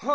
ਹੋ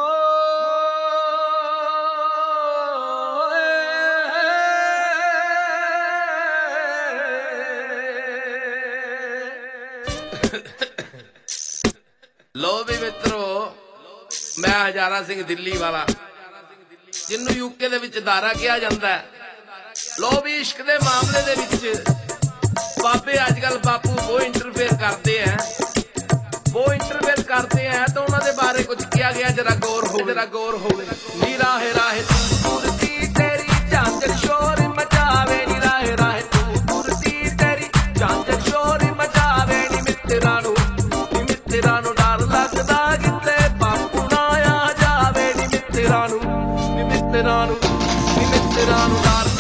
लो भी मित्रो, मैं हजारा सिंह दिल्ली वाला जिन्नू यूके दे विच दारा कहा जाता है। लो भी इश्क दे मामले दे विच बाबे अजकल बापू वो इंटरफेयर करते हैं, वो इंटरफेयर करते हैं तो उन्होंने बारे कुछ किया गया, जरा गौर हो, जरा गौर हो। नी राहे राहे तू तुरती तेरी झांझर शोर मचावे, नी राहे राहे तू तुरती तेरी झांझर शोर मचावे। नी मित्रा नू डर लगदा किते बापू ना आ जावे। नी मित्रा नू डर